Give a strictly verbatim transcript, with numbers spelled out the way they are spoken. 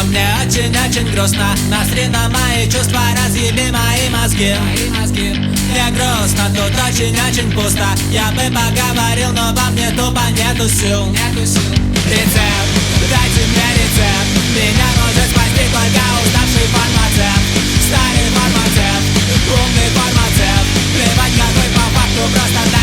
Но мне очень-очень грустно. Насри на мои чувства, разъеби мои мозги. Мне грустно, тут очень-очень пусто. Я бы поговорил, но во мне тупо нету сил. Рецепт, дайте мне рецепт. Меня может спасти только уставший фармацевт. Старый фармацевт, умный фармацевт. Плевать какой по факту, просто дай